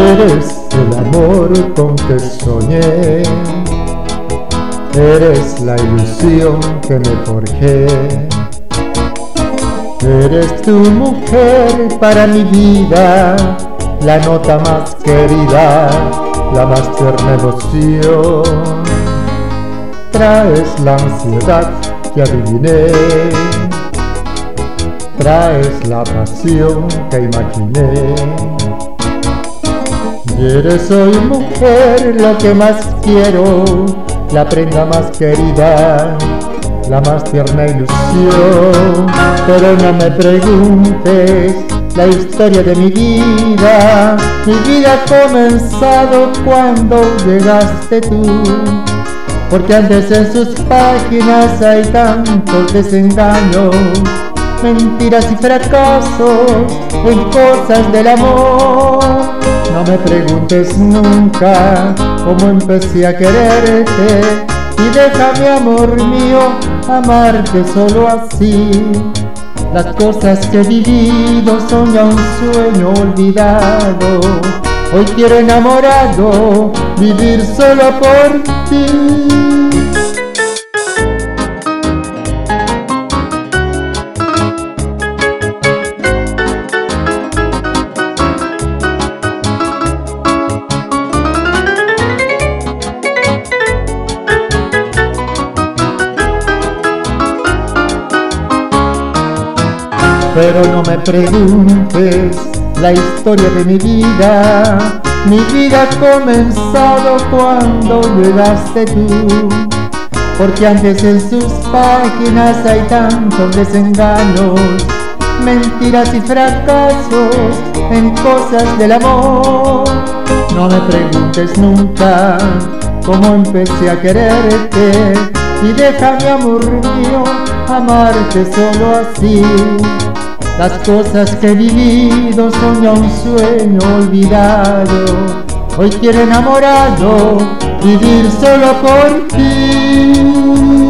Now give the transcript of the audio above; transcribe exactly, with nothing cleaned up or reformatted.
Eres el amor con que soñé, eres la ilusión que me forjé. Eres tu mujer para mi vida, la nota más querida, la más tierna emoción. Traes la ansiedad que adiviné, traes la pasión que imaginé. Y eres hoy mujer lo que más quiero, la prenda más querida, la más tierna ilusión. Pero no me preguntes la historia de mi vida, mi vida ha comenzado cuando llegaste tú. Porque antes en sus páginas hay tantos desengaños, mentiras y fracasos en cosas del amor. No me preguntes nunca cómo empecé a quererte, y déjame, amor mío, amarte solo así. Las cosas que he vivido son ya un sueño olvidado. Hoy quiero, enamorado, vivir solo por ti. Pero no me preguntes la historia de mi vida, mi vida ha comenzado cuando llegaste tú. Porque antes en sus páginas hay tantos desengaños, mentiras y fracasos en cosas del amor. No me preguntes nunca cómo empecé a quererte, y déjame, amor mío, amarte solo así. Las cosas que he vivido son ya un sueño olvidado. Hoy quiero, enamorado, vivir solo por ti.